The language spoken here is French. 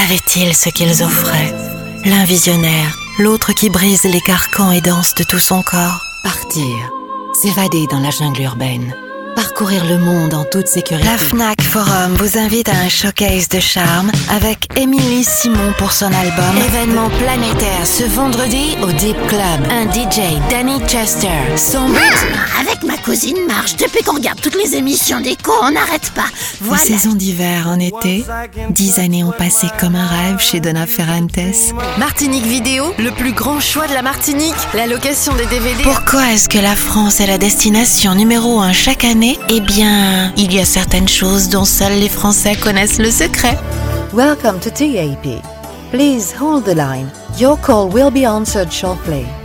Savaient-ils ce qu'ils offraient? L'un visionnaire, l'autre qui brise les carcans et danse de tout son corps. Partir, s'évader dans la jungle urbaine, parcourir le monde en toute sécurité. La Fnac Forum vous invite à un showcase de charme avec Émilie Simon pour son album. Événement planétaire ce vendredi au Deep Club. Un DJ, Danny Chester. Son but, avec ma cousine Marge, depuis qu'on regarde toutes les émissions d'écho, on n'arrête pas. Voilà. Une saison d'hiver en été, 10 années ont passé comme un rêve chez Donna Ferrantes. Martinique Vidéo, le plus grand choix de la Martinique, la location des DVD. Pourquoi est-ce que la France est la destination numéro 1 chaque année? Eh bien, il y a certaines choses dont seuls les Français connaissent le secret. Welcome to TAP. Please hold the line. Your call will be answered shortly.